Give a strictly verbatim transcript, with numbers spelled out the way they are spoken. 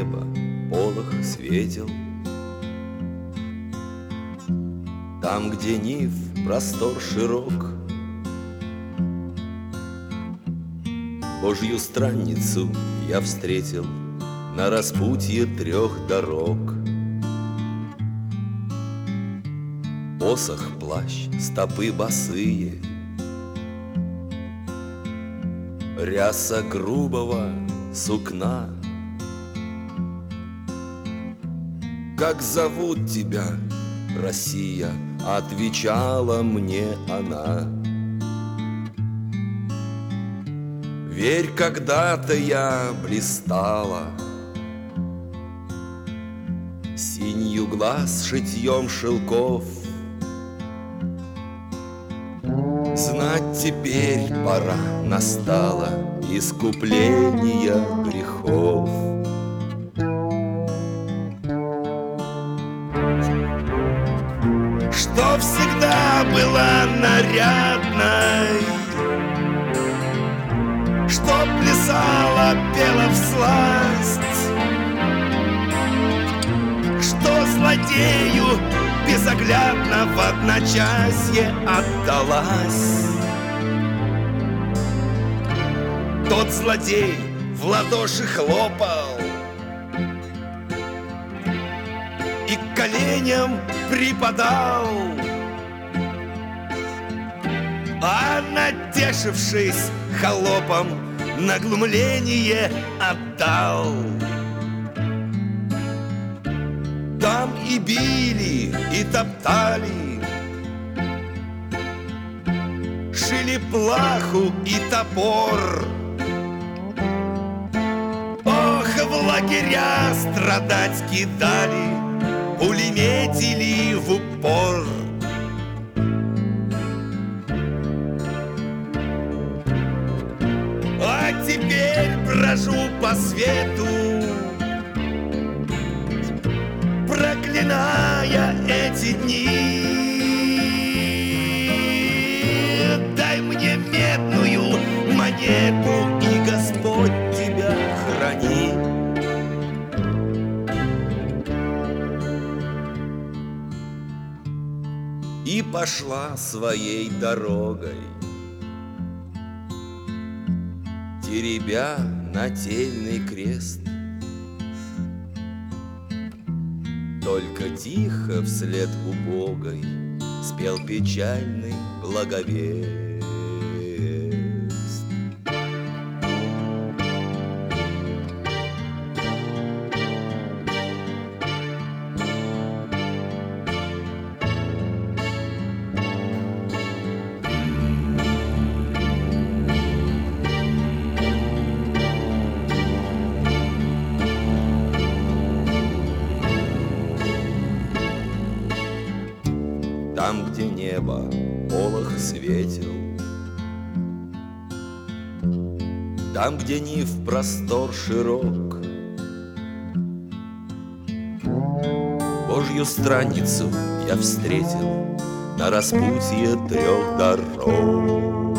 неба полох светил, там, где Нив простор широк, Божью странницу я встретил на распутье трех дорог. Посох, плащ, стопы босые, ряса грубого сукна. Как зовут тебя, Россия? Отвечала мне она. Верь, когда-то я блистала синью глаз шитьем шелков. Знать теперь пора настала искупления грехов. Что всегда была нарядной, что плясала, пела всласть, что злодею безоглядно в одночасье отдалась. Тот злодей в ладоши хлопал и к коленям припадал, а натешившись холопом, на глумление отдал. Там и били, и топтали, шили плаху и топор. Ох, в лагеря страдать кидали, пулеметили в упор. А теперь брожу по свету, проклиная эти дни. Дай мне медную монету, и Господь тебя храни. И пошла своей дорогой, теребя нательный крест. Только тихо вслед убогой спел печальный благовест. Там, где небо полох светил, там, где Нив простор широк, Божью странницу я встретил на распутье трех дорог.